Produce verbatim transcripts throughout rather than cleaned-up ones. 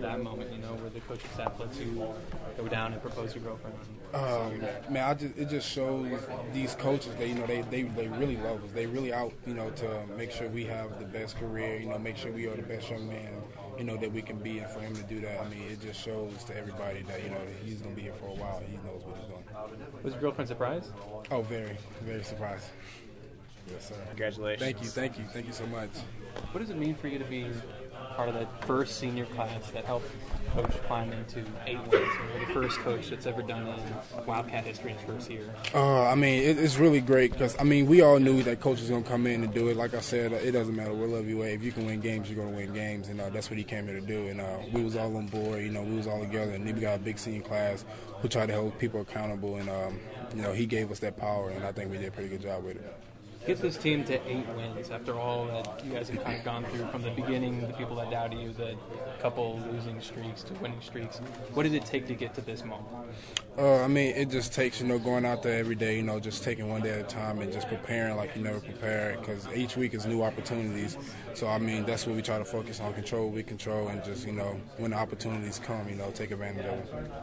that moment, you know, where the coaching staff lets you go down and propose your girlfriend? Um, man, I just it just shows these coaches that you know they, they, they really love us. They really out you know to make sure we have the best career. You know, make sure we are the best young man you know that we can be. And for him to do that, I mean, it just shows to everybody that you know that he's gonna be here for a while. He knows what he's doing. Was your girlfriend surprised? Oh, very, very surprised. Yes, sir. Congratulations. Thank you, thank you, thank you so much. What does it mean for you to be part of that first senior class that helped Coach climb into eight wins? You're the first coach that's ever done it in Wildcat history in his first year. Uh, I mean, it, it's really great because, I mean, we all knew that coach was going to come in and do it. Like I said, it doesn't matter what level you are. If you can win games, you're going to win games, and uh, that's what he came here to do. And uh, we was all on board, you know, we was all together. And then we got a big senior class who tried to hold people accountable. And, um, you know, he gave us that power, and I think we did a pretty good job with it. Get this team to eight wins after all that you guys have kind of gone through from the beginning, the people that doubted you, the couple losing streaks to winning streaks. What did it take to get to this moment? Uh, I mean, it just takes, you know, going out there every day, you know, just taking one day at a time and just preparing like you never prepared because each week is new opportunities. So, I mean, that's what we try to focus on, control what we control and just, you know, when the opportunities come, you know, take advantage of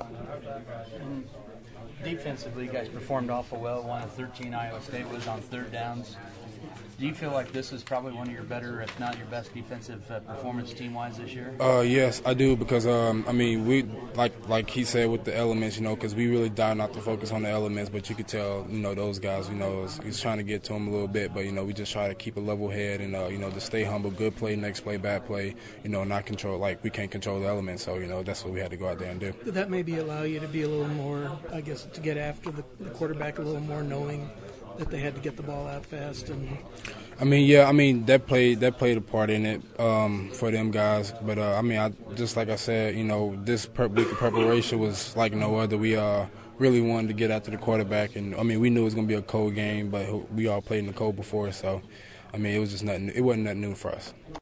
them. Defensively, you guys performed awful well. One of thirteen Iowa State was on third downs. Do you feel like this is probably one of your better, if not your best, defensive uh, performance team-wise this year? Uh, yes, I do because um, I mean we like like he said with the elements, you know, because we really died not to focus on the elements, but you could tell, you know, those guys, you know, he's trying to get to them a little bit, but you know, we just try to keep a level head and uh, you know, just stay humble. Good play, next play, bad play, you know, not control like we can't control the elements, so you know that's what we had to go out there and do. Did that maybe allow you to be a little more, I guess, to get after the, the quarterback a little more, knowing that they had to get the ball out fast? And I mean, yeah, I mean that played that played a part in it um, for them guys. But uh, I mean, I, just like I said, you know, this per- week of preparation was like no other. We uh, really wanted to get after the quarterback, and I mean, we knew it was going to be a cold game, but we all played in the cold before, so I mean, it was just nothing. It wasn't nothing new for us.